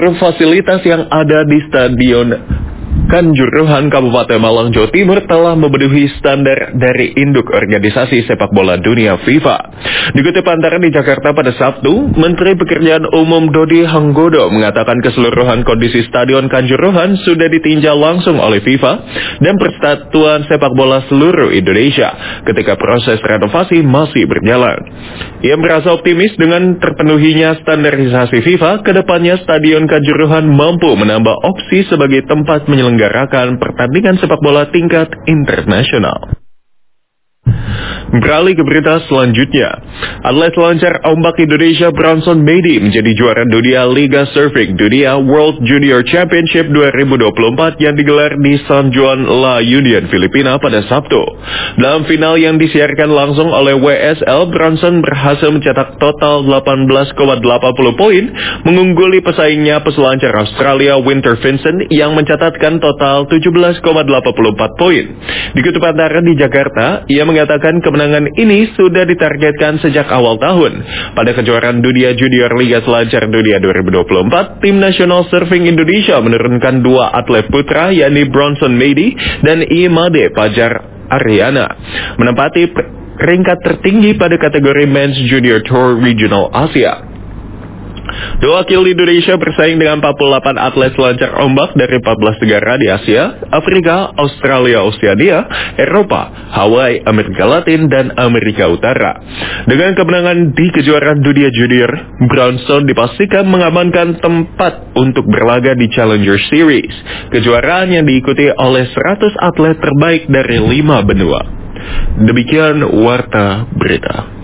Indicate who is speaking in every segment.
Speaker 1: Fasilitas yang ada di Stadion Kanjuruhan Kabupaten Malang, Jawa Timur telah memenuhi standar dari induk organisasi sepak bola dunia FIFA. Dikutip Antara di Jakarta pada Sabtu, Menteri Pekerjaan Umum Dodi Hanggodo mengatakan keseluruhan kondisi Stadion Kanjuruhan sudah ditinjau langsung oleh FIFA dan Persatuan Sepak Bola seluruh Indonesia ketika proses renovasi masih berjalan. Ia merasa optimis dengan terpenuhinya standarisasi FIFA, kedepannya Stadion Kanjuruhan mampu menambah opsi sebagai tempat menyelenggarakan pertandingan sepak bola tingkat internasional. Beralih ke berita selanjutnya, atlet selancar ombak Indonesia Bronson Meidi menjadi juara dunia Liga Surfing Dunia World Junior Championship 2024 yang digelar di San Juan La Union, Filipina pada Sabtu. Dalam final yang disiarkan langsung oleh WSL, Bronson berhasil mencetak total 18,80 poin, mengungguli pesaingnya peselancar Australia Winter Vincent yang mencatatkan total 17,84 poin. Dikutip Antara di Jakarta, ia mengatakan kemenangan ini sudah ditargetkan sejak awal tahun. Pada kejuaraan dunia junior Liga Selancar Dunia 2024, tim nasional surfing Indonesia menurunkan dua atlet putra, yakni Bronson Meidi dan Imade Pajar Ariana, menempati peringkat tertinggi pada kategori Men's Junior Tour Regional Asia. Dua wakil Indonesia bersaing dengan 48 atlet selancar ombak dari 14 negara di Asia, Afrika, Australia, Oseania, Eropa, Hawaii, Amerika Latin, dan Amerika Utara. Dengan kemenangan di kejuaraan dunia junior, Bronson dipastikan mengamankan tempat untuk berlaga di Challenger Series, kejuaraan yang diikuti oleh 100 atlet terbaik dari 5 benua. Demikian Warta Berita.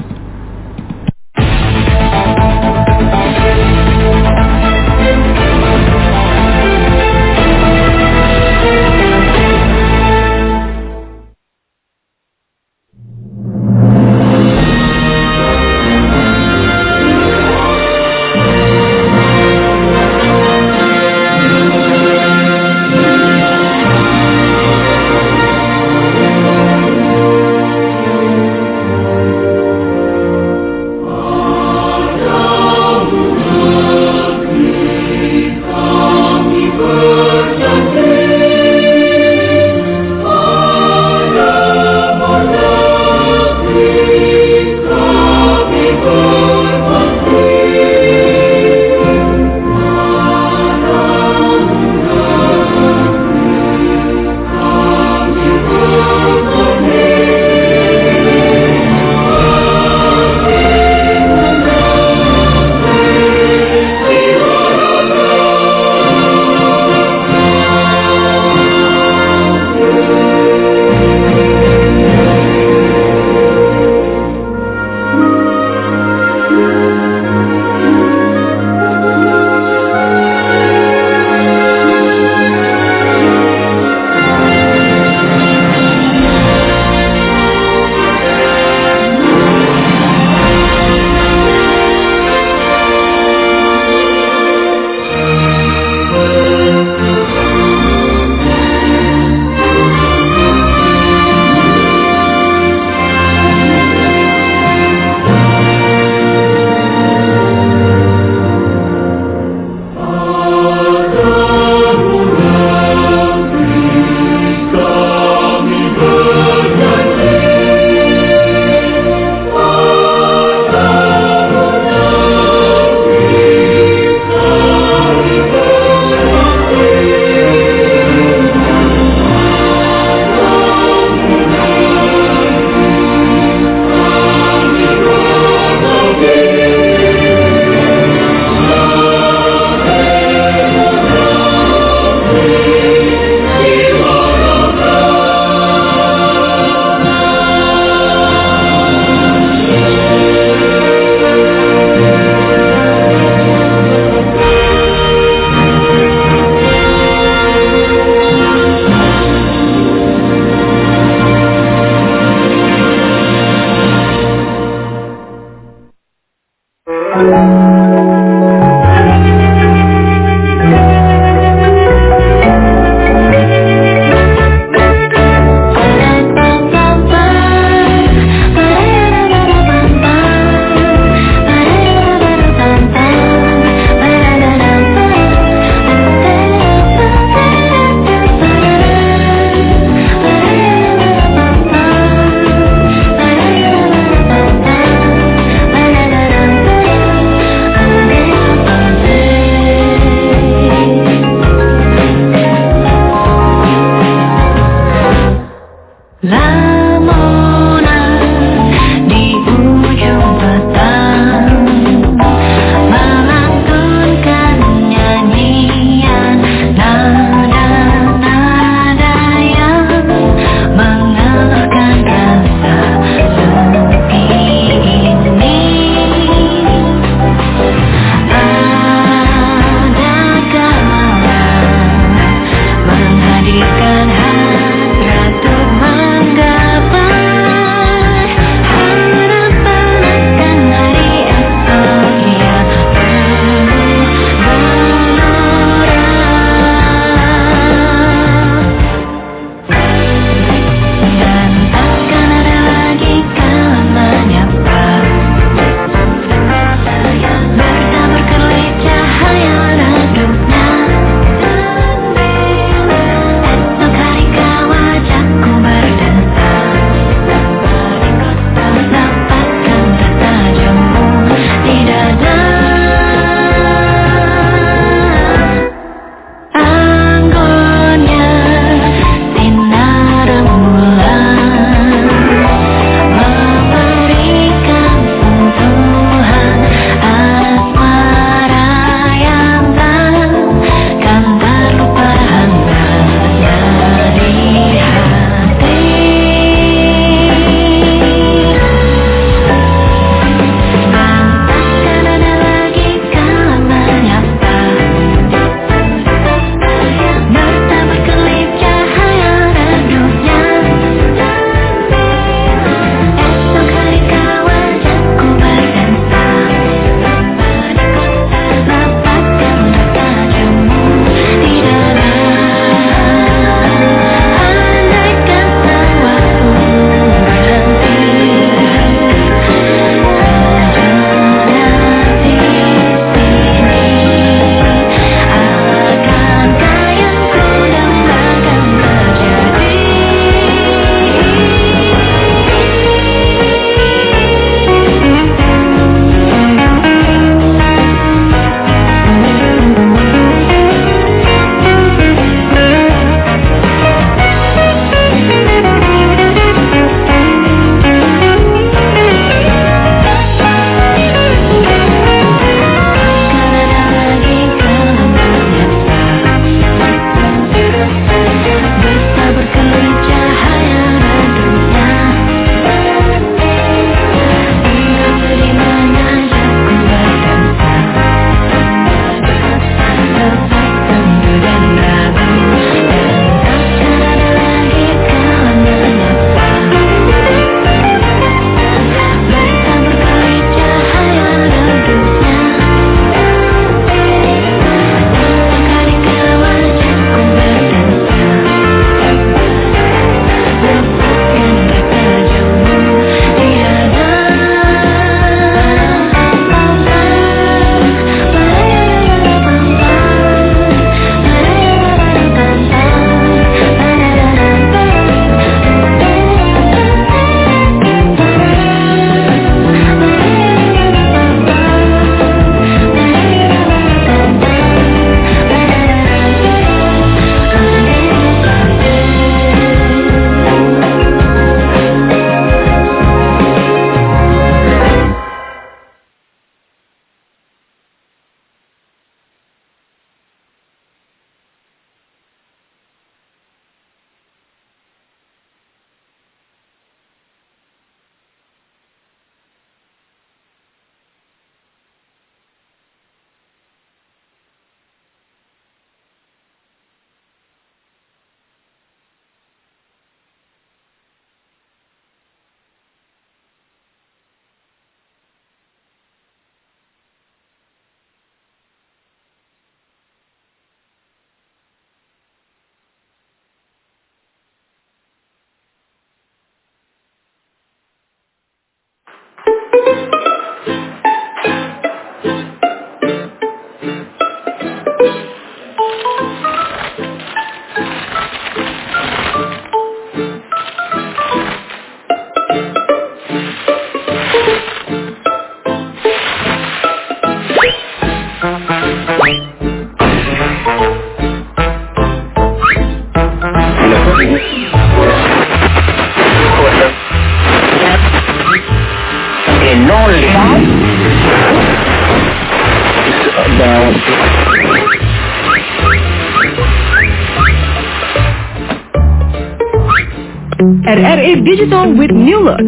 Speaker 2: RRI Digital with new look.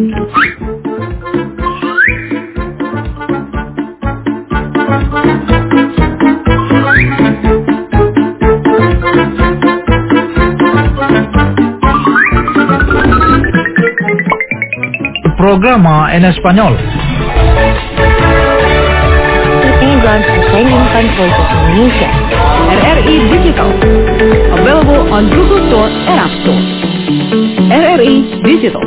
Speaker 3: Programa en español.
Speaker 4: Training Voices Indonesia.
Speaker 2: RRI Digital. Available on Google Store and App Store. RRI Digital.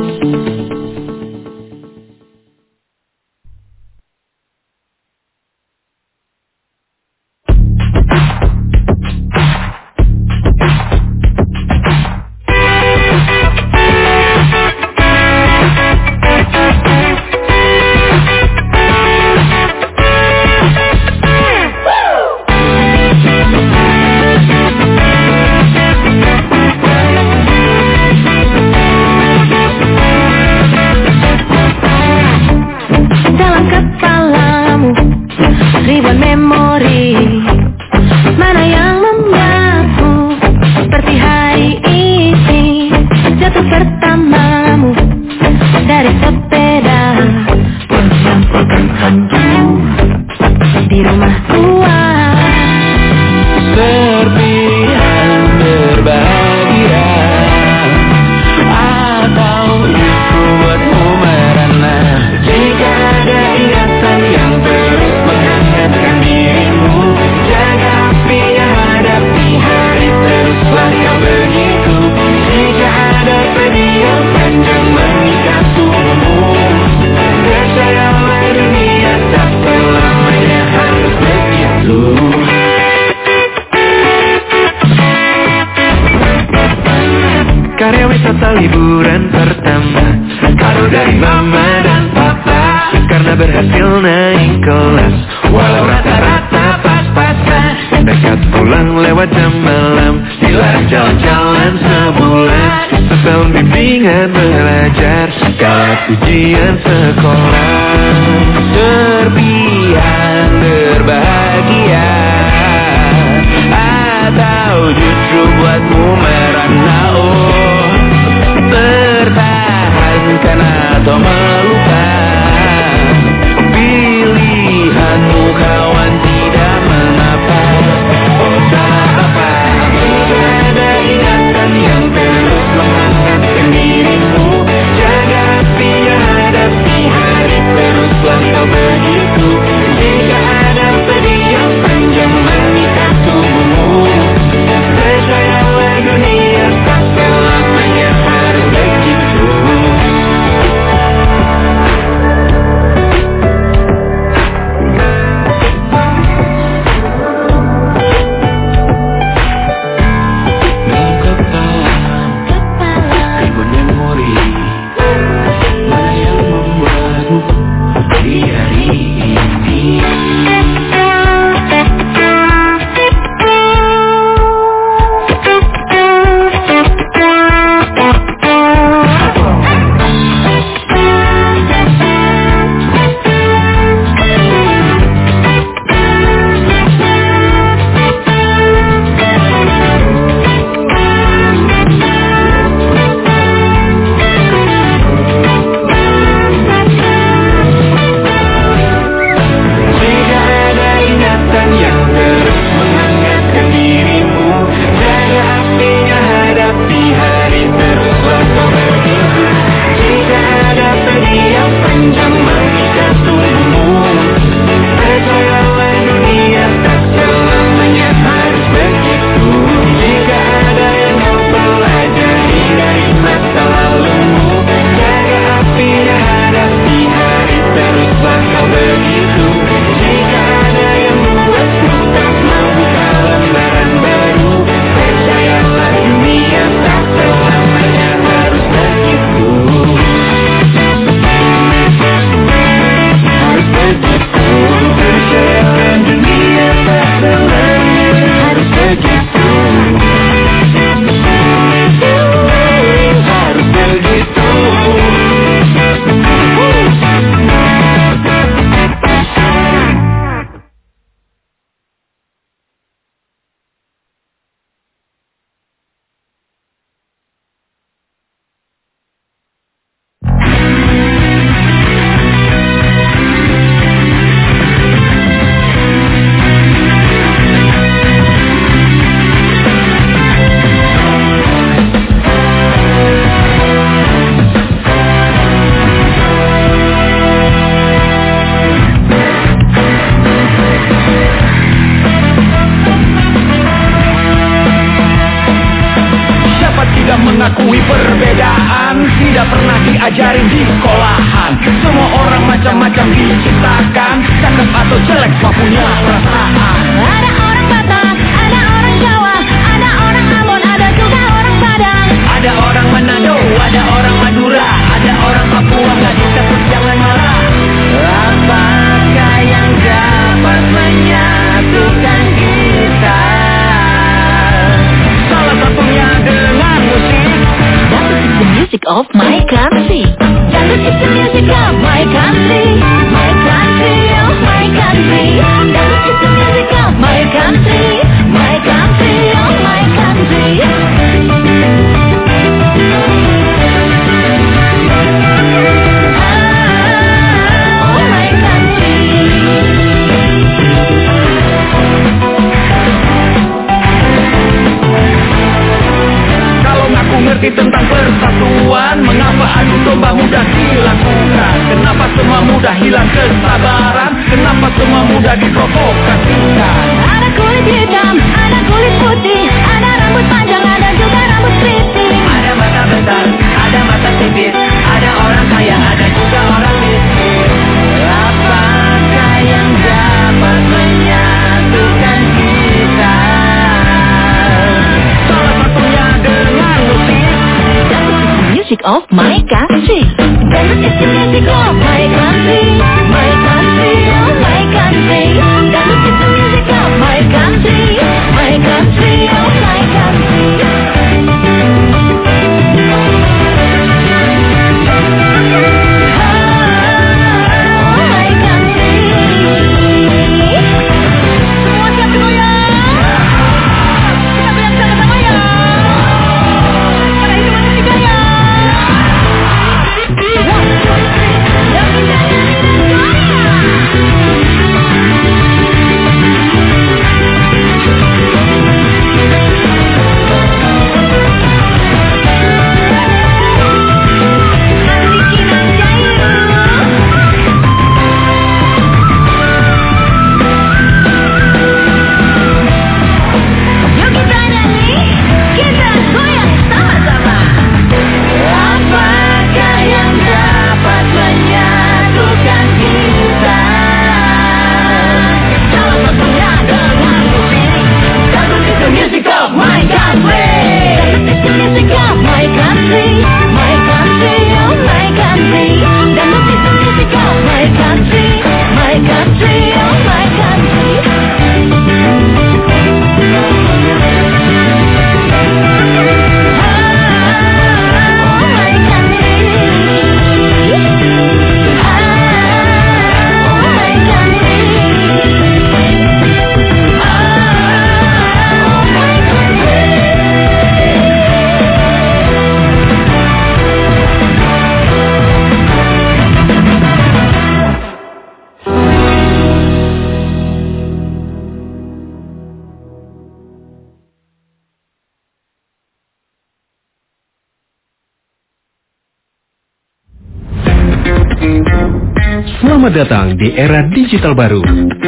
Speaker 5: Karya wisata liburan pertama, kado dari mama dan papa, karena berhasil naik kelas, walau rata-rata pas-pasan. Nekat pulang lewat jam malam, dilarang jalan-jalan sebulan. Setahun bimbingan belajar, kalah ujian sekolah. Serpihan berbahagia, atau justru buatmu merana. Pertahankan atau melupakan pilihanmu, kawan, tidak mengapa. Oh tak apa, ada ingatan yang terus menghangatkan dirimu. Jaga apinya, hadapi hari, teruslah kau begitu. Jika ada pedih yang
Speaker 3: mengakui perbedaan tidak pernah diajarin di sekolahan. Semua orang macam-macam diciptakan, cakep atau jelek semua punya perasaan.
Speaker 6: Ada orang Batak, ada orang Jawa, ada orang Ambon, ada juga orang Padang.
Speaker 3: Ada orang Manado, ada orang Madura, ada orang Papua, gak disebut jangan marah.
Speaker 5: Apakah yang dapat menyatukan kita?
Speaker 3: Salah satunya dengan musik.
Speaker 6: Dangdut is the music of my country. Dangdut is the music of my country. My country, oh my country. Dangdut is the music of my country. My country, oh my country.
Speaker 3: Ngerti tentang persatuan, mengapa adu domba mudah dilakukan? Kenapa semua mudah hilang kesabaran? Kenapa semua mudah diprovokasikan?
Speaker 6: Ada kulit hitam, ada kulit putih, ada rambut panjang, ada juga rambut keriting.
Speaker 5: Ada mata besar, ada mata sipit, ada orang kaya, ada juga orang miskin. Apakah yang dapat menyatukan kita?
Speaker 3: Salah satunya dengan musik.
Speaker 6: Music of my country. Dangdut is the music of my country. My country, oh my country. Dangdut is the music of my country. My country, oh my country.
Speaker 7: Selamat datang di era digital baru.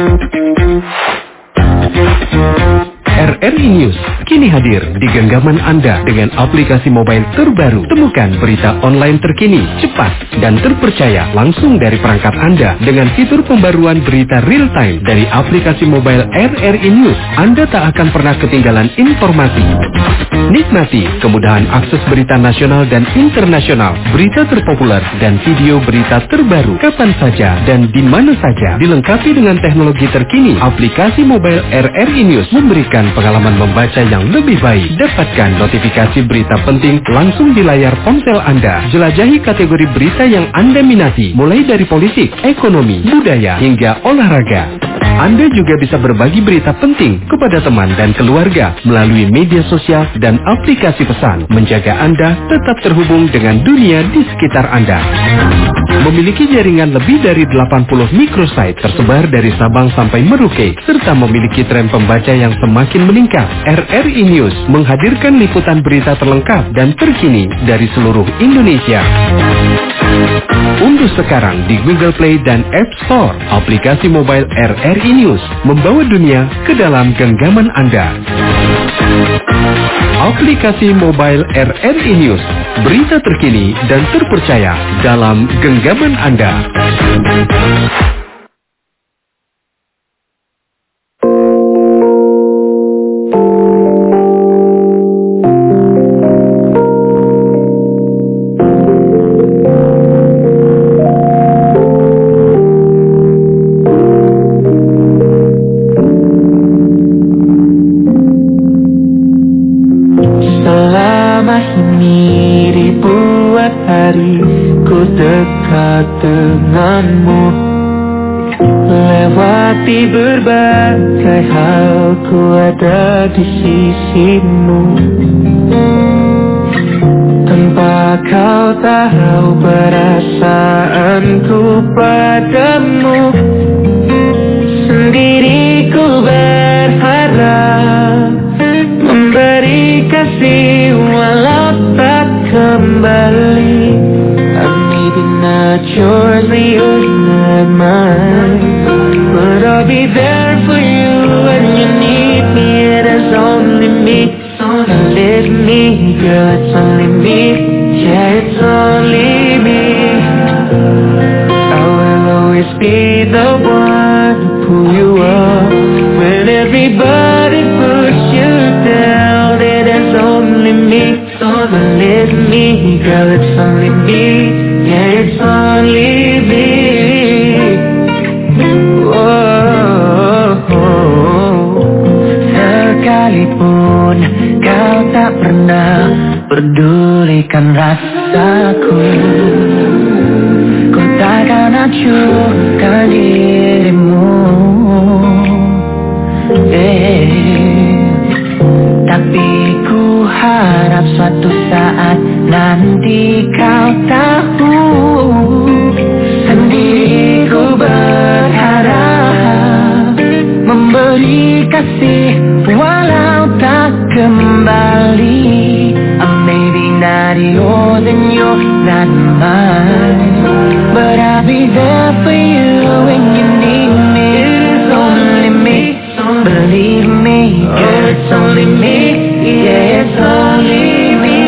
Speaker 7: RRI News kini hadir di genggaman Anda dengan aplikasi mobile terbaru. Temukan berita online terkini, cepat, dan terpercaya langsung dari perangkat Anda dengan fitur pembaruan berita real time dari aplikasi mobile RRI News. Anda tak akan pernah ketinggalan informasi. Nikmati kemudahan akses berita nasional dan internasional, berita terpopuler, dan video berita terbaru kapan saja dan di mana saja. Dilengkapi dengan teknologi terkini, aplikasi mobile RRI News memberikan pengalaman membaca yang lebih baik. Dapatkan notifikasi berita penting langsung di layar ponsel Anda. Jelajahi kategori berita yang Anda minati, mulai dari politik, ekonomi, budaya, hingga olahraga. Anda juga bisa berbagi berita penting kepada teman dan keluarga melalui media sosial dan aplikasi pesan, menjaga Anda tetap terhubung dengan dunia di sekitar Anda. Memiliki jaringan lebih dari 80 microsite tersebar dari Sabang sampai Merauke, serta memiliki tren pembaca yang semakin meningkat. RRI News menghadirkan liputan berita terlengkap dan terkini dari seluruh Indonesia. Unduh sekarang di Google Play dan App Store aplikasi mobile RRI News, membawa dunia ke dalam genggaman Anda. aplikasi mobile RRI News. Berita terkini dan terpercaya dalam genggaman Anda.
Speaker 5: Selama ini ribuan hari ku dekat denganmu, lewati berbagai hal ku ada di sisimu. Tanpa kau tahu perasaanku padamu, sendiri ku berharap memberi kasih walau tak kembali. Maybe not yours, but yours not mine. But I'll be there for you when you need me. It is only me, it's me, girl, it's only me. Yeah, it's only me. I will always be the one to pull you up when everybody puts you down. It is only me, it's me, girl, it's only me. Yeah, it's only me. Sekalipun kau tak pernah pedulikan rasaku, ku takkan acuhkan dirimu. Tapi ku harap suatu saat nanti kau tahu, sendiri ku berharap memberi kasih walau tak kembali. Maybe not yours and you're not mine, but I'll be there for you when you need me. It's only me, believe me, girl, it's only me. Yeah, it's only me.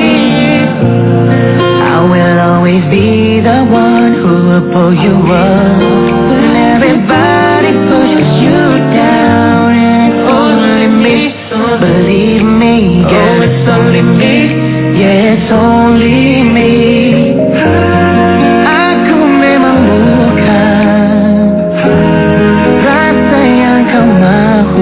Speaker 5: I will always be the one who will pull you up when everybody pushes you down. And it's only me, believe me, girl, it's only me. Yeah, it's only me. Aku memang bukan rasa yang kau mahu.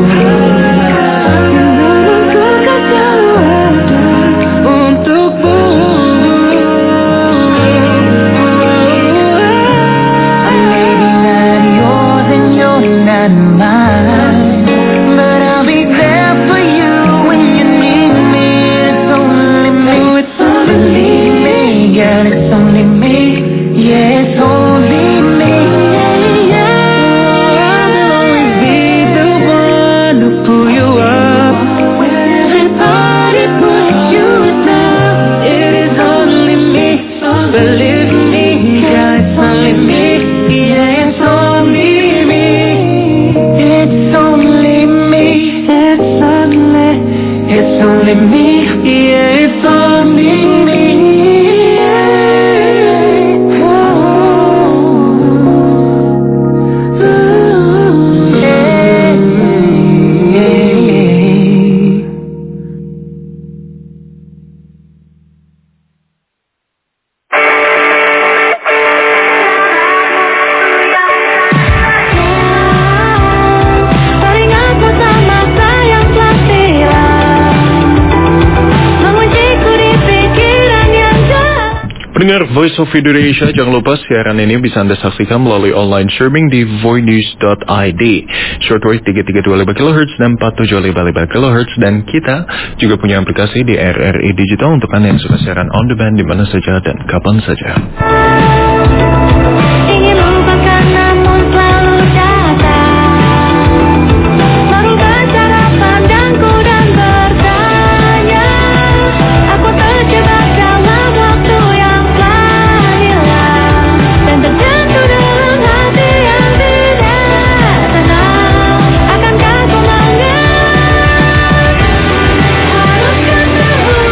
Speaker 1: Pendengar Voice of Indonesia, jangan lupa siaran ini bisa Anda saksikan melalui online streaming di voinews.id, shortwave 3325 kHz dan 4755 kHz, dan kita juga punya aplikasi di RRI Digital untuk Anda yang suka siaran on demand di mana saja dan kapan saja.
Speaker 6: Ingin lupakan namun selalu datang, merubah cara pandangku dan bertanya, aku terjebak dalam waktu yang telah hilang dan terjatuh dalam hati yang tidak tenang. Akankah kau mengerti? Haruskah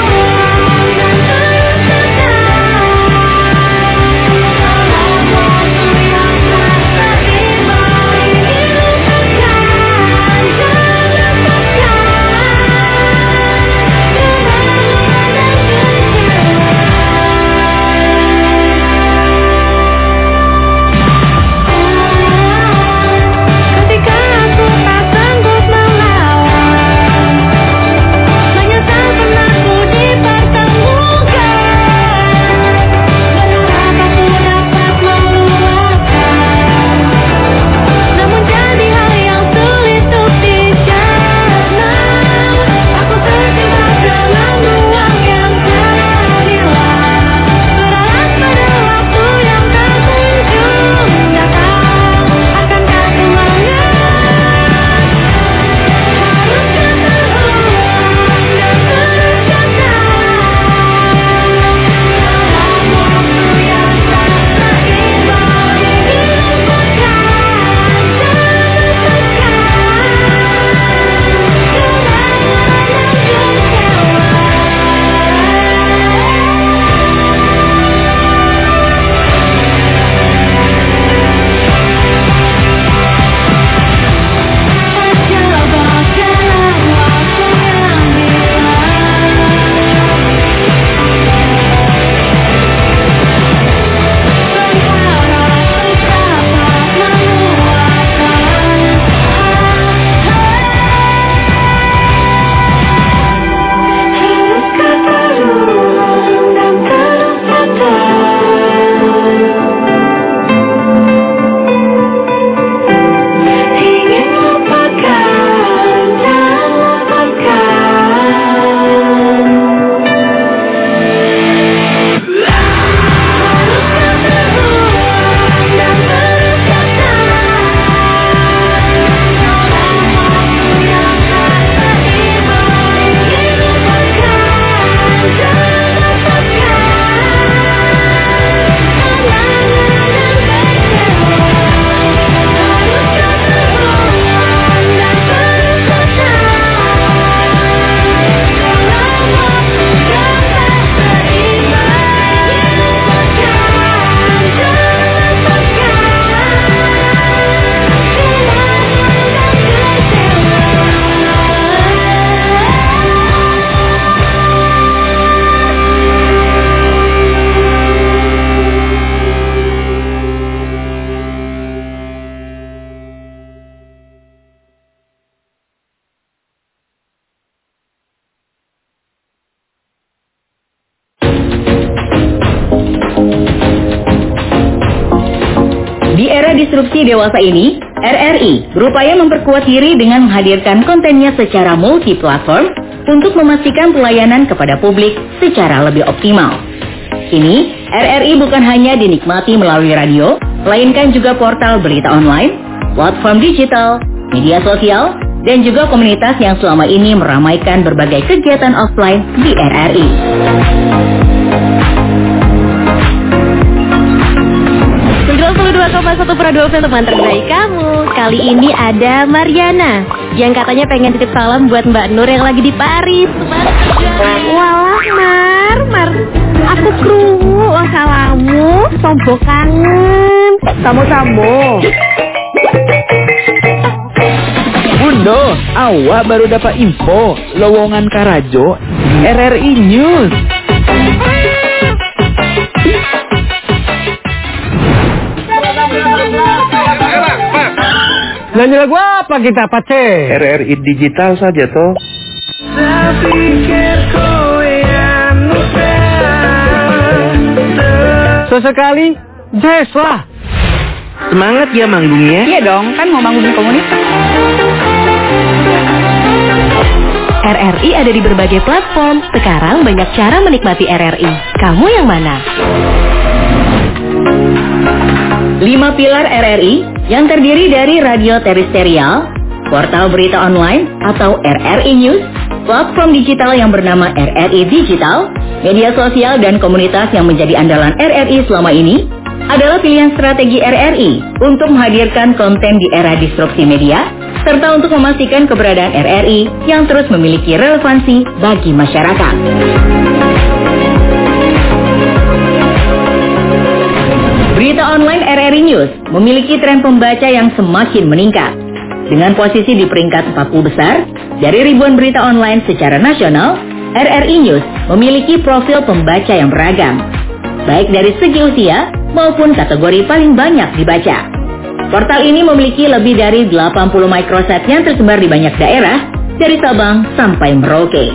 Speaker 8: disrupsi dewasa ini, RRI berupaya memperkuat diri dengan menghadirkan kontennya secara multi-platform untuk memastikan pelayanan kepada publik secara lebih optimal. Kini, RRI bukan hanya dinikmati melalui radio, melainkan juga portal berita online, platform digital, media sosial, dan juga komunitas yang selama ini meramaikan berbagai kegiatan offline di RRI.
Speaker 4: Satu teman terbaik kamu. Kali ini ada Mariana yang katanya pengen titip salam buat Mbak Nur yang lagi di Paris. Walah Mar, aku krungu salamu, sombong kangen. Samo-samo.
Speaker 3: Bundo, awak baru dapat info lowongan Karajo di RRI News.
Speaker 9: Nyanyi lagu apa kita, Pace?
Speaker 1: RRI digital saja toh.
Speaker 9: Sesekali, jazz lah.
Speaker 3: Semangat ya manggungnya.
Speaker 2: Iya dong, kan mau manggungin komunitas.
Speaker 4: RRI ada di berbagai platform. Sekarang banyak cara menikmati RRI. Kamu yang mana?
Speaker 8: 5 pilar RRI yang terdiri dari radio terestrial, portal berita online atau RRI News, platform digital yang bernama RRI Digital, media sosial dan komunitas yang menjadi andalan RRI selama ini adalah pilihan strategi RRI untuk menghadirkan konten di era disrupsi media, serta untuk memastikan keberadaan RRI yang terus memiliki relevansi bagi masyarakat. Berita online RRI News memiliki tren pembaca yang semakin meningkat. Dengan posisi di peringkat 40 besar, dari ribuan berita online secara nasional, RRI News memiliki profil pembaca yang beragam, baik dari segi usia maupun kategori paling banyak dibaca. Portal ini memiliki lebih dari 80 microsite yang tersebar di banyak daerah, dari Sabang sampai Merauke.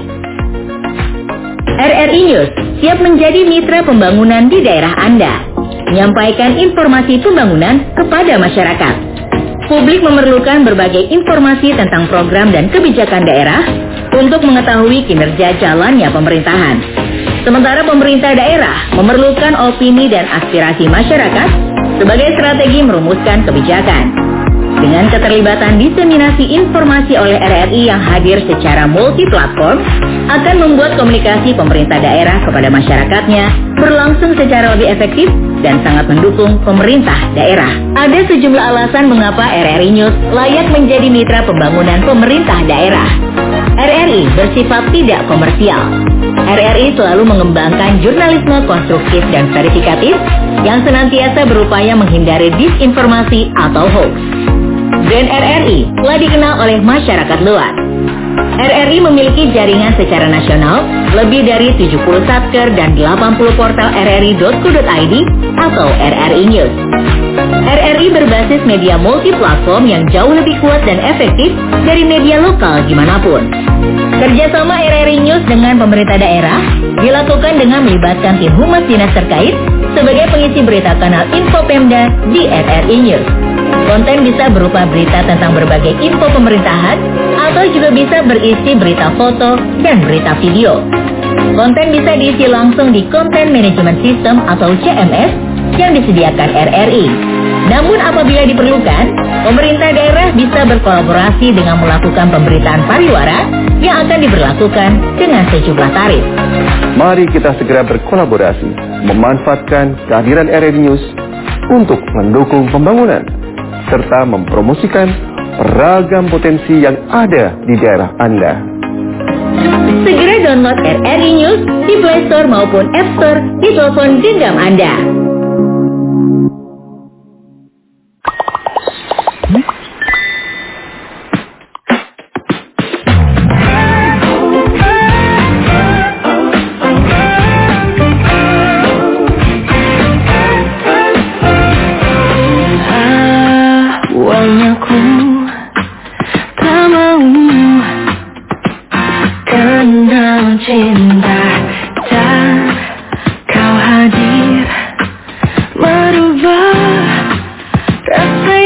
Speaker 8: RRI News siap menjadi mitra pembangunan di daerah Anda, menyampaikan informasi pembangunan kepada masyarakat. Publik memerlukan berbagai informasi tentang program dan kebijakan daerah untuk mengetahui kinerja jalannya pemerintahan. Sementara pemerintah daerah memerlukan opini dan aspirasi masyarakat sebagai strategi merumuskan kebijakan. Dengan keterlibatan diseminasi informasi oleh RRI yang hadir secara multi-platform, akan membuat komunikasi pemerintah daerah kepada masyarakatnya berlangsung secara lebih efektif dan sangat mendukung pemerintah daerah. Ada sejumlah alasan mengapa RRI News layak menjadi mitra pembangunan pemerintah daerah. RRI bersifat tidak komersial. RRI selalu mengembangkan jurnalisme konstruktif dan verifikatif yang senantiasa berupaya menghindari disinformasi atau hoax. Brand RRI telah dikenal oleh masyarakat luas. RRI memiliki jaringan secara nasional, lebih dari 70 satker dan 80 portal rri.co.id atau RRI News. RRI berbasis media multi-platform yang jauh lebih kuat dan efektif dari media lokal dimanapun. Kerjasama RRI News dengan pemerintah daerah dilakukan dengan melibatkan tim humas dinas terkait sebagai pengisi berita kanal Info Pemda di RRI News. Konten bisa berupa berita tentang berbagai info pemerintahan atau juga bisa berisi berita foto dan berita video. Konten bisa diisi langsung di Content Management System atau CMS yang disediakan RRI. Namun apabila diperlukan, pemerintah daerah bisa berkolaborasi dengan melakukan pemberitaan pariwara yang akan diberlakukan dengan sejumlah tarif.
Speaker 1: Mari kita segera berkolaborasi, memanfaatkan kehadiran RRI News untuk mendukung pembangunan, serta mempromosikan beragam potensi yang ada di daerah Anda.
Speaker 8: Segera download RRI News di Play Store maupun App Store di telepon genggam Anda.
Speaker 6: Cinta dan kau hadir merubah rasa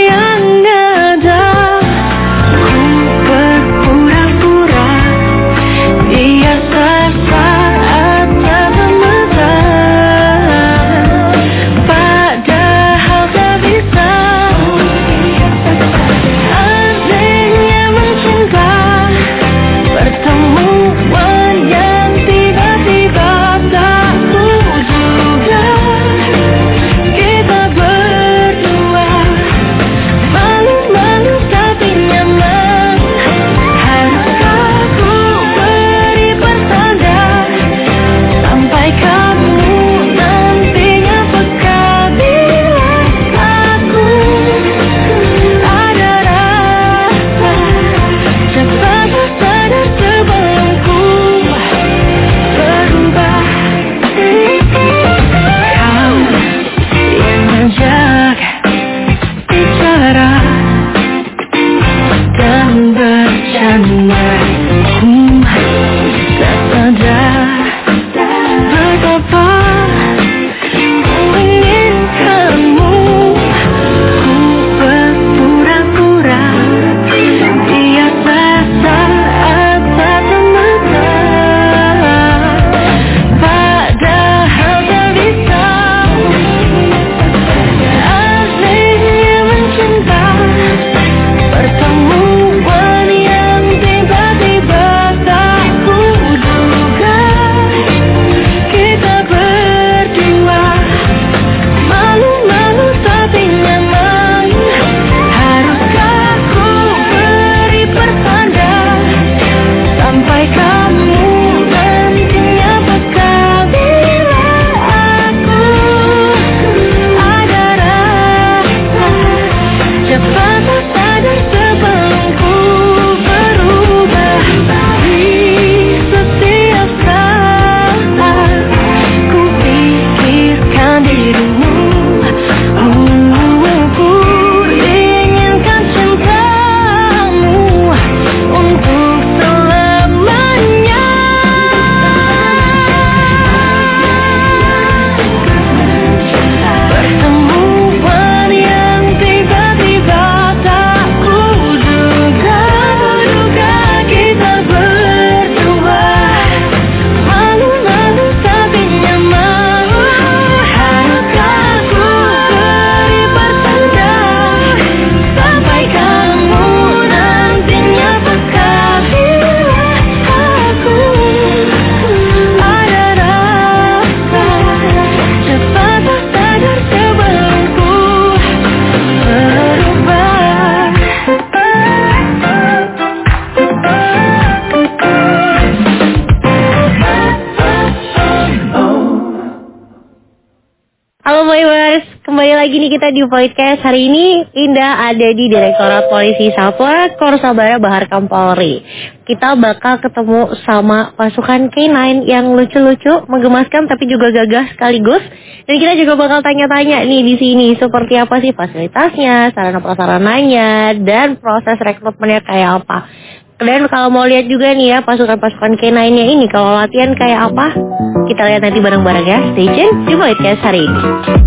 Speaker 4: Voice, kembali lagi nih kita di Voidcast. Hari ini Indah ada di Direktorat Polisi Satwa Korsabara Bahar Kampolri. Kita bakal ketemu sama pasukan K9 yang lucu-lucu, menggemaskan tapi juga gagah sekaligus. Dan kita juga bakal tanya-tanya nih di sini seperti apa sih fasilitasnya, sarana prasarananya, dan proses rekrutmennya kayak apa. Dan kalau mau lihat juga nih ya pasukan-pasukan K9-nya ini kalau latihan kayak apa, kita lihat nanti bareng-bareng ya. Stay tune di Voidcast hari ini.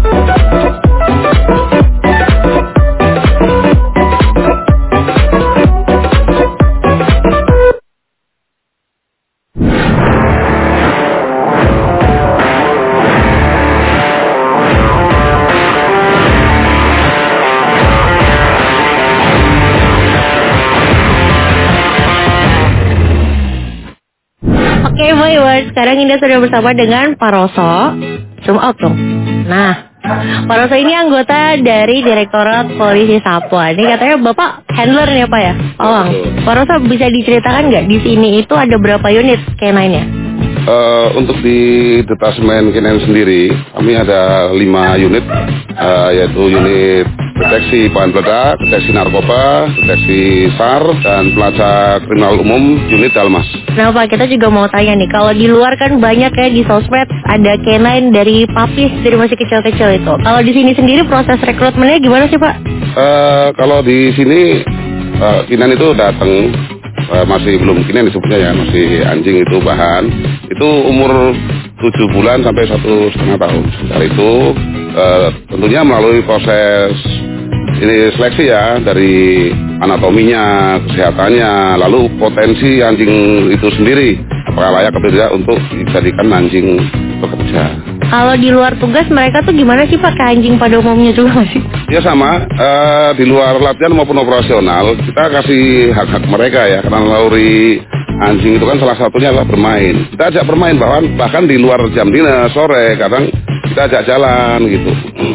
Speaker 4: Oke, Voice, sekarang Indah sudah bersama dengan Pak Roso. Zoom out dong. Nah, Pak Roso ini anggota dari Direktorat Polisi Satwa. Ini katanya Bapak handler nih Pak ya, Pawang. Pak Roso bisa diceritakan nggak di sini itu ada berapa unit K9-nya?
Speaker 10: Untuk di Detasmen K9 sendiri, kami ada 5 unit, yaitu unit deteksi bahan peledak, deteksi narkoba, deteksi SAR, dan pelacak kriminal umum, unit Dalmas.
Speaker 4: Nah Pak, kita juga mau tanya nih, kalau di luar kan banyak ya di sosmed ada K9 dari papis, dari masih kecil-kecil itu. Kalau di sini sendiri proses rekrutmennya gimana sih Pak?
Speaker 10: Kalau di sini K9 itu datang, masih belum K9 disebutnya ya, masih anjing itu bahan. Itu umur 7 bulan sampai 1,5 tahun. Dari itu tentunya melalui proses ini seleksi ya, dari anatominya, kesehatannya, lalu potensi anjing itu sendiri, apakah layak atau tidak untuk dijadikan anjing bekerja.
Speaker 4: Kalau di luar tugas mereka tuh gimana sih Pak, kayak anjing pada umumnya juga nggak sih?
Speaker 10: Ya sama, di luar latihan maupun operasional, kita kasih hak-hak mereka ya, karena naluri anjing itu kan salah satunya adalah bermain. Kita ajak bermain, bahkan di luar jam dinas, sore, kadang kita ajak jalan gitu.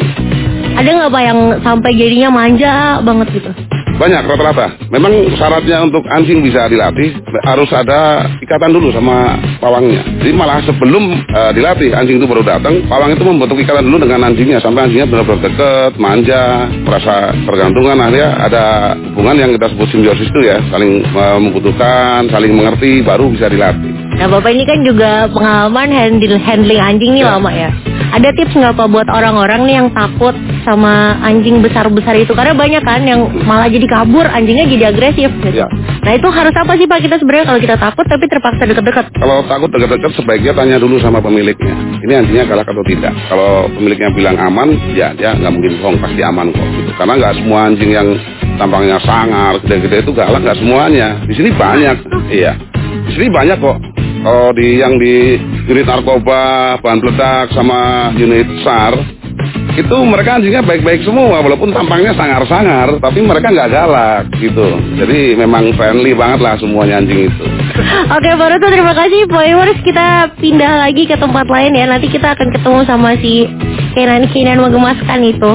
Speaker 4: Ada nggak Pak yang sampai jadinya manja banget gitu?
Speaker 10: Banyak, rata-rata. Memang syaratnya untuk anjing bisa dilatih harus ada ikatan dulu sama pawangnya. Jadi malah sebelum dilatih anjing itu baru datang, pawang itu membentuk ikatan dulu dengan anjingnya sampai anjingnya benar-benar dekat, manja, merasa tergantungan. Akhirnya ada hubungan yang kita sebut simbiosis itu ya, saling membutuhkan, saling mengerti, baru bisa dilatih.
Speaker 4: Nah Bapak ini kan juga pengalaman handling anjing nih lama ya. Ada tips nggak Pak buat orang-orang nih yang takut sama anjing besar-besar itu? Karena banyak kan yang malah jadi kabur, anjingnya jadi agresif gitu. Ya. Nah itu harus apa sih Pak kita sebenarnya kalau kita takut tapi terpaksa dekat-dekat?
Speaker 10: Kalau takut dekat-dekat sebaiknya tanya dulu sama pemiliknya. Ini anjingnya galak atau tidak? Kalau pemiliknya bilang aman, ya dia nggak mungkin bohong, pasti aman kok. Gitu. Karena nggak semua anjing yang tampangnya sangar, gede-gede itu galak, nggak semuanya. Di sini banyak, iya. Di sini banyak kok. Kalau yang di unit narkoba, bahan peledak, sama unit SAR, itu mereka anjingnya baik-baik semua, walaupun tampangnya sangar-sangar, tapi mereka nggak galak gitu. Jadi memang friendly banget lah semuanya anjing itu.
Speaker 4: Oke Pak Roso, terima kasih. Voice, kita pindah lagi ke tempat lain ya. Nanti kita akan ketemu sama si K9 menggemaskan itu.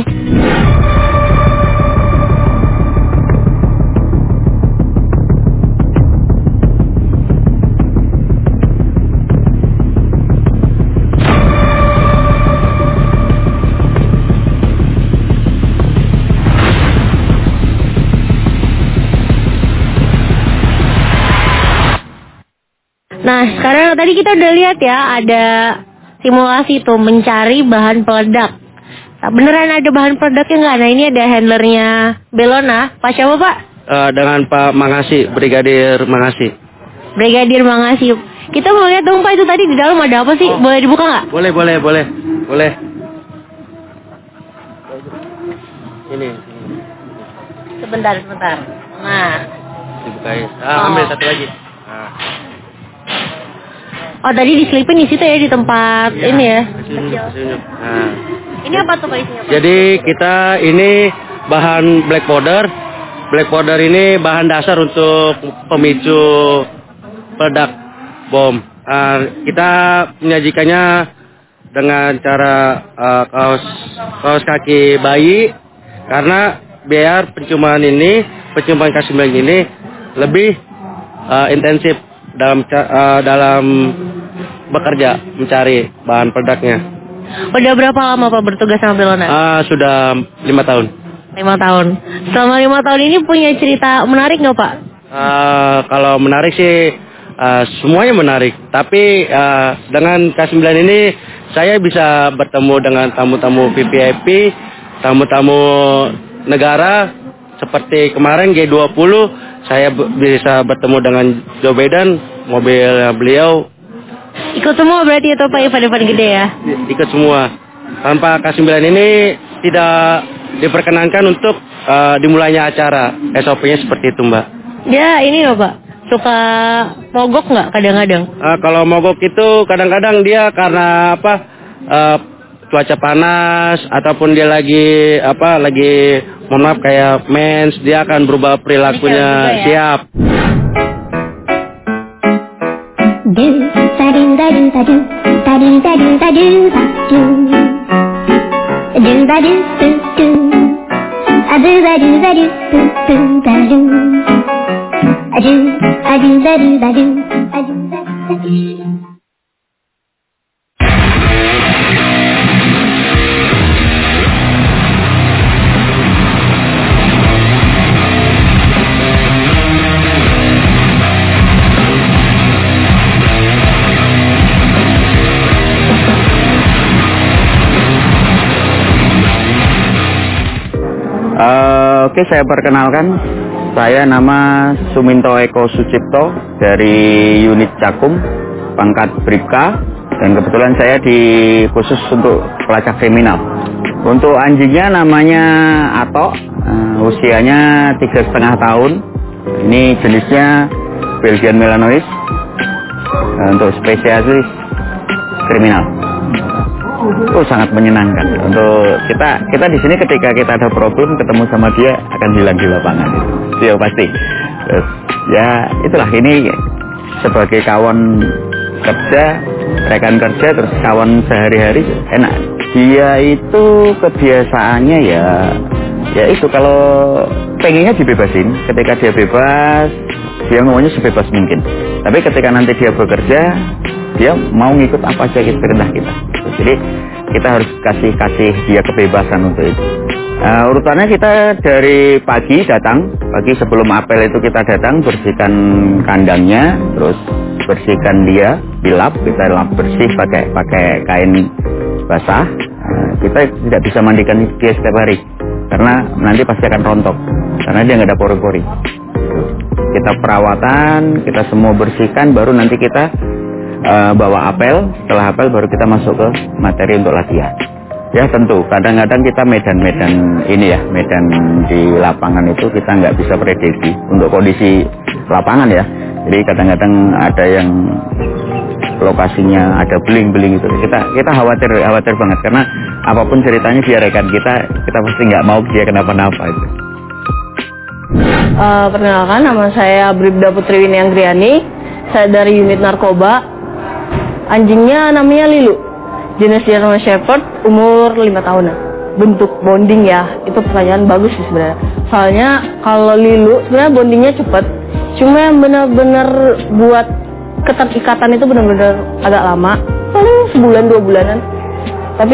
Speaker 4: Nah, sekarang tadi kita udah lihat ya, ada simulasi tuh mencari bahan peledak. Nah, beneran ada bahan peledaknya nggak? Nah, ini ada handlernya Belona. Pak siapa Pak?
Speaker 11: Dengan Pak Mangasi, Brigadir Mangasi.
Speaker 4: Brigadir Mangasi. Kita mau lihat dong Pak, itu tadi di dalam ada apa sih? Boleh dibuka nggak?
Speaker 11: Boleh. Ini.
Speaker 4: Sebentar. Nah.
Speaker 11: Dibukain. Ambil satu lagi. Nah.
Speaker 4: Oh tadi diselipin di situ ya, di tempat ini ya.
Speaker 11: Nah.
Speaker 4: Ini apa tuh Pak isinya Pak?
Speaker 11: Jadi kita ini bahan black powder. Black powder ini bahan dasar untuk pemicu peledak bom. Kita menyajikannya dengan cara kaos kaki bayi, karena biar penciuman K9 ini lebih intensif dalam bekerja mencari bahan peledaknya.
Speaker 4: Udah berapa lama Pak bertugas sama Pilona?
Speaker 11: Sudah 5 tahun.
Speaker 4: 5 tahun. Selama 5 tahun ini punya cerita menarik nggak Pak?
Speaker 11: Kalau menarik sih semuanya menarik. Tapi dengan K9 ini saya bisa bertemu dengan tamu-tamu VVIP, tamu-tamu negara. Seperti kemarin G20 saya bisa bertemu dengan Joe Biden, mobil beliau.
Speaker 4: Ikut semua berarti itu Pak event-event gede ya?
Speaker 11: Ikut semua. Tanpa K9 ini tidak diperkenankan untuk dimulainya acara. SOP-nya seperti itu Mbak.
Speaker 4: Ya ini loh Pak, suka mogok nggak kadang-kadang?
Speaker 11: Kalau mogok itu kadang-kadang dia karena cuaca panas ataupun dia lagi mohon maaf kayak mens, dia akan berubah perilakunya. Siap.
Speaker 12: Oke, saya perkenalkan. Saya nama Suminto Eko Sucipto dari unit Cakum, pangkat Bribka, dan kebetulan saya khusus untuk pelacak kriminal. Untuk anjingnya namanya Atok, usianya 3,5 tahun. Ini jenisnya Belgian Malinois, untuk spesialis kriminal. Sangat menyenangkan. Untuk kita di sini ketika kita ada problem ketemu sama dia akan hilang di lapangan. Itu pasti. Terus, ya itulah, ini sebagai kawan kerja, rekan kerja, terus kawan sehari-hari enak. Dia itu kebiasaannya ya itu kalau pengennya dibebasin. Ketika dia bebas, dia maunya sebebas mungkin. Tapi ketika nanti dia bekerja, dia mau ngikut apa aja perintah kita. Jadi kita harus kasih dia kebebasan untuk itu. Urutannya kita dari pagi sebelum apel itu kita datang, bersihkan kandangnya, terus bersihkan dia, kita lap bersih pakai kain basah. Kita tidak bisa mandikan dia setiap hari karena nanti pasti akan rontok karena dia nggak ada pori-pori. Kita perawatan, kita semua bersihkan, baru nanti kita bawa apel. Setelah apel baru kita masuk ke materi untuk latihan. Ya tentu kadang-kadang kita medan di lapangan itu kita nggak bisa prediksi untuk kondisi lapangan ya. Jadi kadang-kadang ada yang lokasinya ada beling-beling itu, kita khawatir banget karena apapun ceritanya dia rekan kita pasti nggak mau dia kenapa-napa itu.
Speaker 13: Perkenalkan, nama saya Bribda Putri Wini Anggriani. Saya dari unit narkoba. Anjingnya namanya Lilu, jenis German Shepherd, umur 5 tahunan. Bentuk bonding ya, itu pertanyaan bagus sih sebenarnya. Soalnya kalau Lilu sebenarnya bondingnya cepet, cuma yang benar-benar buat keterikatan itu benar-benar agak lama, paling sebulan 2 bulanan. Tapi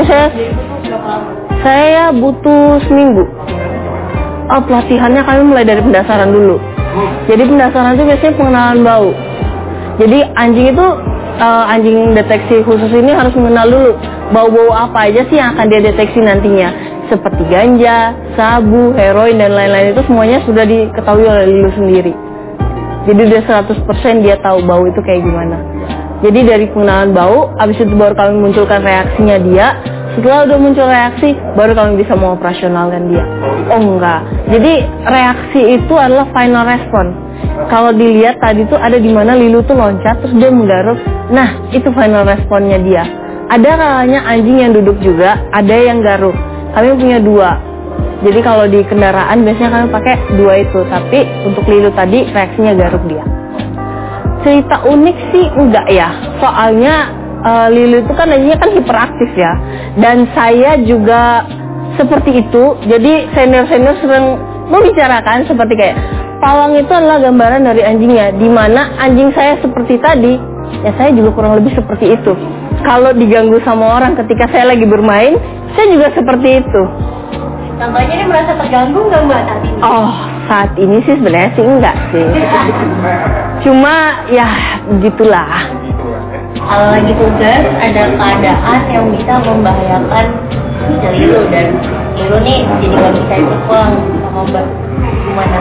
Speaker 13: saya butuh seminggu. Pelatihannya kami mulai dari pendasaran dulu. Jadi pendasaran itu biasanya pengenalan bau. Jadi anjing itu anjing deteksi khusus ini harus mengenal dulu bau-bau apa aja sih yang akan dia deteksi nantinya, seperti ganja, sabu, heroin dan lain-lain. Itu semuanya sudah diketahui oleh Lilu sendiri. Jadi dia 100% dia tahu bau itu kayak gimana. Jadi dari pengenalan bau, habis itu baru kami munculkan reaksinya dia. Setelah udah muncul reaksi, baru kami bisa mengoperasionalkan dia. Oh enggak, jadi reaksi itu adalah final response. Kalau dilihat tadi tuh ada di mana Lilu tuh loncat terus dia menggaruk. Nah, itu final responnya dia. Ada kalanya anjing yang duduk juga, ada yang garuk. Kami punya 2. Jadi kalau di kendaraan biasanya kami pakai 2 itu, tapi untuk Lilu tadi reaksinya garuk dia. Cerita unik sih enggak ya. Soalnya Lilu itu kan anjingnya kan hiperaktif ya. Dan saya juga seperti itu. Jadi senior-senior sering membicarakan seperti kayak pawang itu adalah gambaran dari anjingnya, di mana anjing saya seperti tadi, ya saya juga kurang lebih seperti itu. kalau diganggu sama orang ketika saya lagi bermain, saya juga seperti itu.
Speaker 4: Contohnya ini merasa terganggu nggak Mbak saat ini?
Speaker 13: Oh, saat ini sih sebenarnya sih enggak sih. Cuma ya begitulah.
Speaker 4: Kalau lagi tugas ada keadaan yang bisa membahayakan si Lilu dan Lilu nih jadi nggak bisa ikut pulang sama Mbak. Gimana?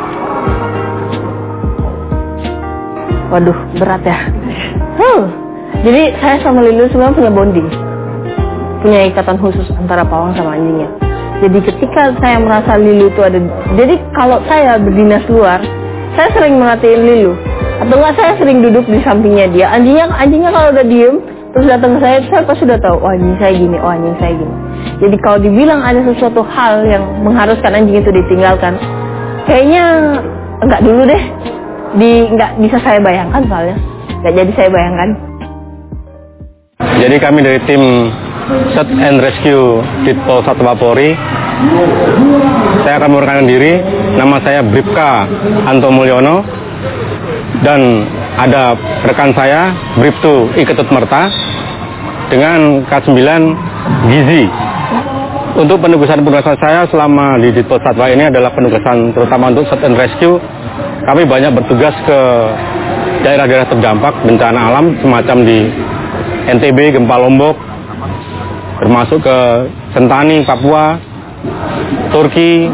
Speaker 13: Waduh, berat ya. Jadi saya sama Lilu sebenarnya punya bonding, punya ikatan khusus antara pawang sama anjingnya. Jadi ketika saya merasa Lilu itu ada, jadi kalau saya berdinas luar, saya sering merhatiin Lilu, atau enggak saya sering duduk di sampingnya dia. Anjingnya kalau udah diem, terus datang ke saya pasti sudah tahu, oh anjing saya gini, oh anjing saya gini. Jadi kalau dibilang ada sesuatu hal yang mengharuskan anjing itu ditinggalkan, kayaknya enggak dulu deh. Enggak bisa saya bayangkan soalnya, enggak jadi saya bayangkan.
Speaker 14: Jadi kami dari tim Search and Rescue Ditpol Satwa Polri, saya akan memperkenalkan diri. Nama saya Bribka Anto Mulyono, dan ada rekan saya Bribtu Iketut Merta dengan K9 Gizi. Untuk penugasan saya selama di Ditpol Satwa ini adalah penugasan terutama untuk Search and Rescue. Kami banyak bertugas ke daerah-daerah terdampak bencana alam semacam di NTB, gempa Lombok, termasuk ke Sentani, Papua, Turki.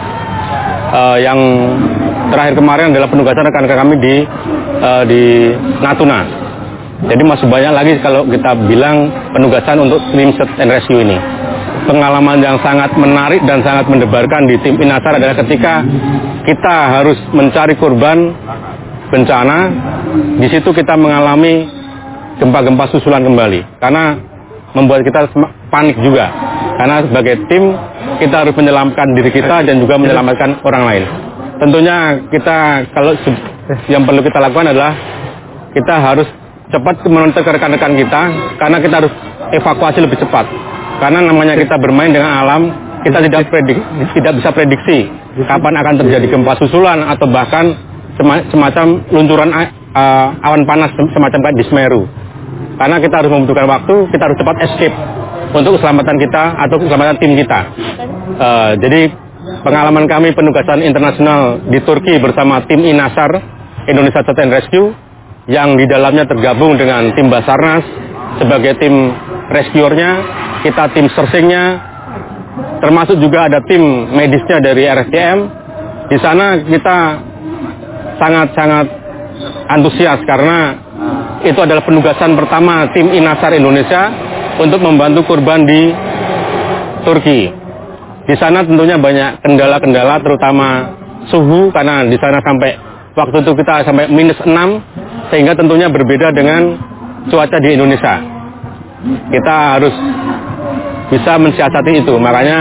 Speaker 14: Yang terakhir kemarin adalah penugasan rekan-rekan kami di Natuna. Jadi masih banyak lagi kalau kita bilang penugasan untuk tim Search and Rescue ini. Pengalaman yang sangat menarik dan sangat mendebarkan di tim Inasar adalah ketika kita harus mencari korban bencana. Di situ kita mengalami gempa-gempa susulan kembali, karena membuat kita panik juga. Karena sebagai tim kita harus menyelamatkan diri kita dan juga menyelamatkan orang lain. Tentunya kita yang perlu kita lakukan adalah kita harus cepat menuntut ke rekan-rekan kita, karena kita harus evakuasi lebih cepat. Karena namanya kita bermain dengan alam, kita tidak bisa prediksi kapan akan terjadi gempa susulan atau bahkan semacam luncuran awan panas semacam kayak di Semeru. Karena kita harus membutuhkan waktu, kita harus cepat escape untuk keselamatan kita atau keselamatan tim kita. Jadi pengalaman kami penugasan internasional di Turki bersama tim Inasar, Indonesia Search and Rescue, yang di dalamnya tergabung dengan tim Basarnas sebagai tim rescuernya, kita tim searchingnya, termasuk juga ada tim medisnya dari RSCM. Di sana kita sangat-sangat antusias karena itu adalah penugasan pertama tim Inasar Indonesia untuk membantu korban di Turki. Di sana tentunya banyak kendala-kendala, terutama suhu, karena di sana sampai waktu itu kita sampai -6, sehingga tentunya berbeda dengan cuaca di Indonesia. Kita harus bisa mensiasati itu, makanya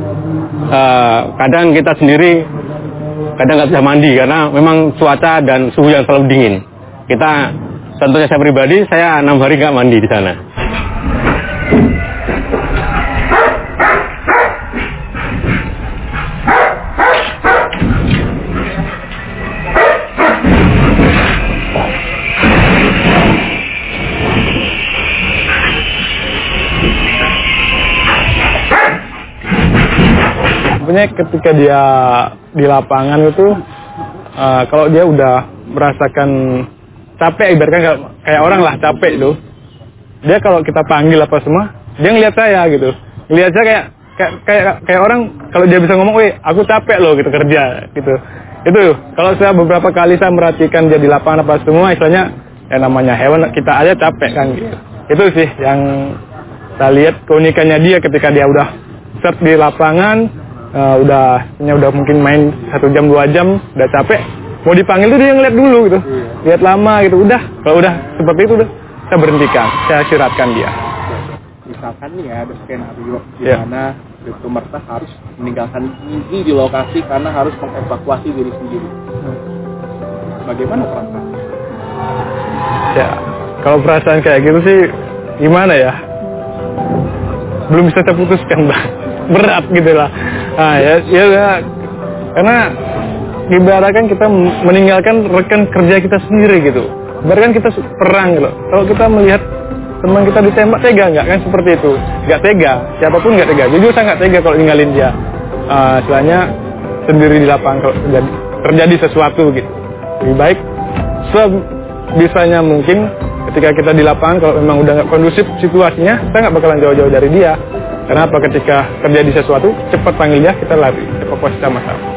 Speaker 14: kadang kita sendiri kadang nggak bisa mandi karena memang cuaca dan suhu yang selalu dingin. Kita, tentunya saya pribadi, saya 6 hari nggak mandi di sana.
Speaker 15: Sebenarnya ketika dia di lapangan itu, kalau dia udah merasakan capek, ibaratkan kayak orang lah capek tuh, dia kalau kita panggil apa semua, dia ngeliat saya gitu, ngeliat saya kayak orang kalau dia bisa ngomong, weh aku capek loh gitu kerja gitu. Itu kalau saya beberapa kali saya merhatikan dia di lapangan apa semua, istilahnya ya namanya hewan, kita aja capek kan gitu. Itu sih yang saya lihat keunikannya dia ketika dia udah set di lapangan. Udah mungkin main 1 jam 2 jam udah capek, mau dipanggil tuh dia ngeliat dulu gitu, lihat lama gitu. Udah kalau udah seperti itu udah saya berhentikan, saya istirahatkan dia.
Speaker 16: Misalkan nih ya ada skenario di mana Bribtu Merta harus meninggalkan Gizi di lokasi karena harus mengevakuasi diri sendiri. Bagaimana perasaan?
Speaker 15: Ya kalau perasaan kayak gitu sih gimana ya, belum bisa saya putuskan Bang. Berat gitu lah. Nah, ya karena ibaratkan kita meninggalkan rekan kerja kita sendiri gitu. Ibaratkan kita perang gitu. Kalau kita melihat teman kita ditembak tega nggak? Kan seperti itu. Nggak tega, siapapun nggak tega. Jujur saya nggak tega kalau ninggalin dia. Istilahnya sendiri di lapangan kalau terjadi sesuatu gitu. Lebih baik sebisanya mungkin ketika kita di lapangan kalau memang udah nggak kondusif situasinya, saya nggak bakalan jauh-jauh dari dia. Karena apa? Ketika terjadi sesuatu, cepat panggil dia, kita lari, evakuasi sama-sama.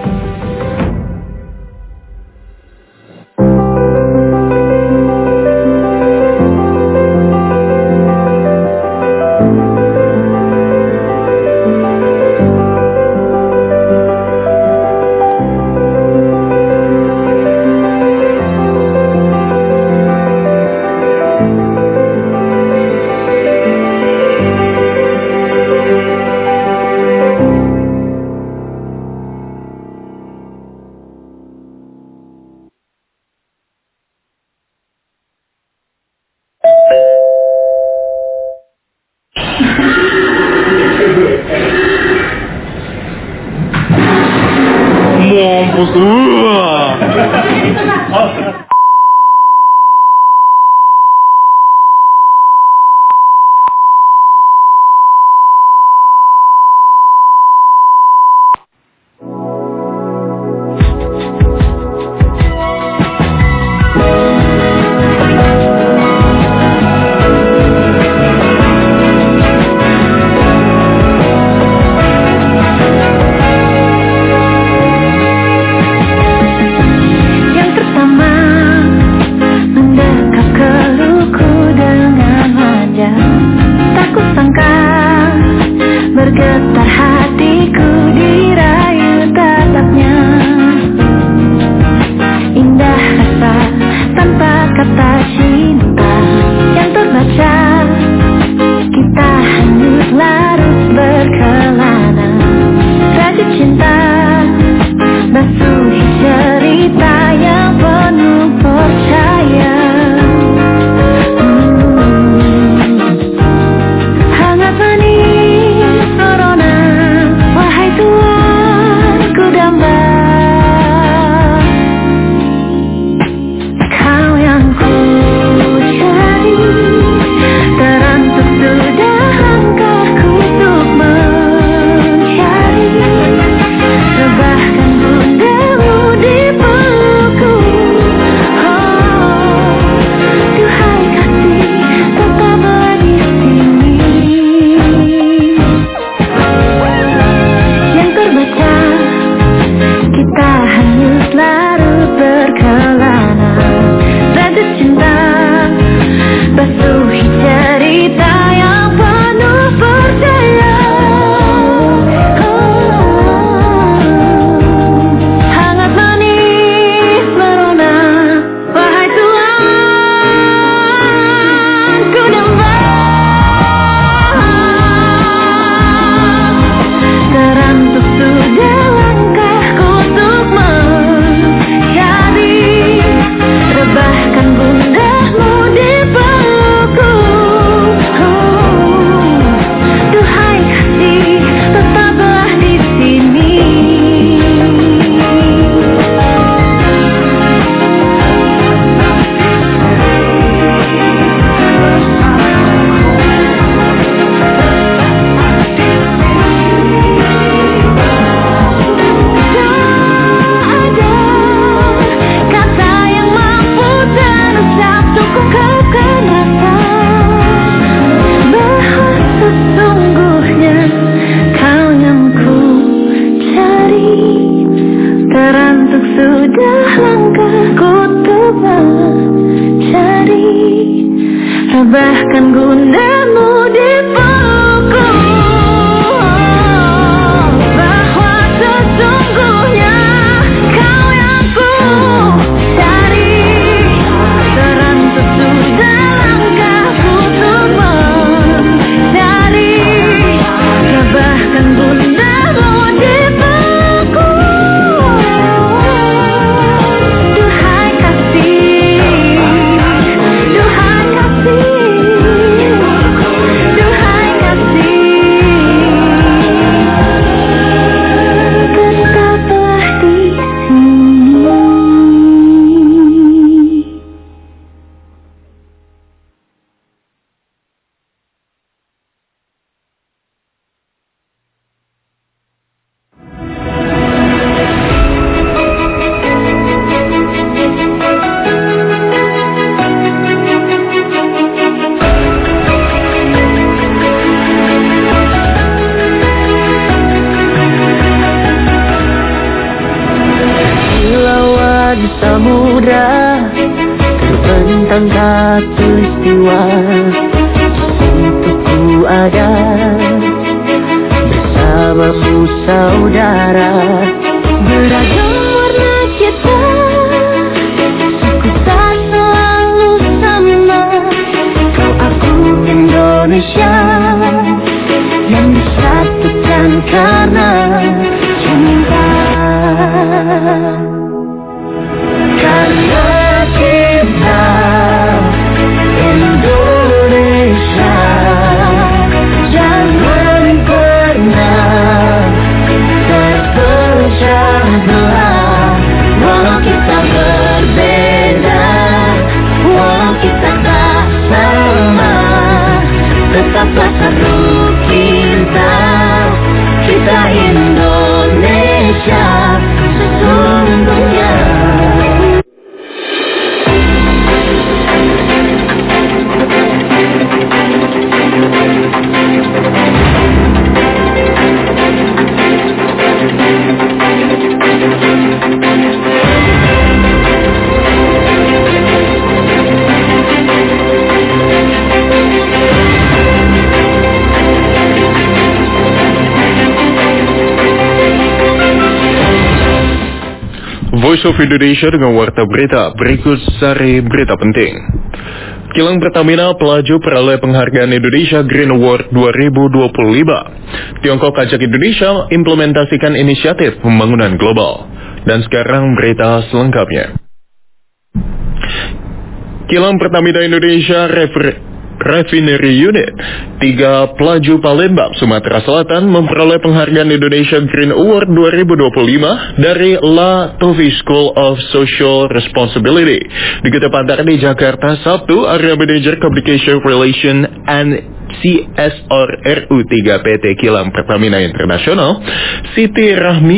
Speaker 6: bahkan gundamu di pelukku, bahwa sesungguhnya kau yang ku cari. Terangkat sudah langkahku untuk mencari, bahkan gundamu di pelukku. Duhai kasih, duhai kasih, duhai kasih.
Speaker 5: tanda tulistiwa untukku ada bersamamu saudara. Beragam warna kita, suku tak selalu sama. Kau aku Indonesia yang disatukan karena cinta. Karena kita Indonesia, jangan pernah terpecah belah. Walau kita berbeda, walau kita tak sama, tetaplah satu kita, kita Indonesia sesungguhnya.
Speaker 1: Voice of Indonesia dengan warta berita. Berikut sari berita penting. Kilang Pertamina pelaju peroleh penghargaan Indonesia Green Award 2025. Tiongkok ajak Indonesia implementasikan inisiatif pembangunan global. Dan sekarang berita selengkapnya. Kilang Pertamina Indonesia Refinery Unit 3 Pelaju Palembang, Sumatera Selatan memperoleh penghargaan Indonesia Green Award 2025 dari La Tovi School of Social Responsibility. Dikutip di Jakarta Sabtu, Area Manager Communication Relation and CSR RU3 PT Kilang Pertamina Internasional, Siti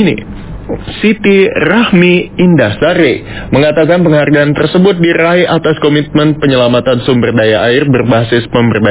Speaker 1: Rahmi Indasari mengatakan penghargaan tersebut diraih atas komitmen penyelamatan sumber daya air berbasis pemberdayaan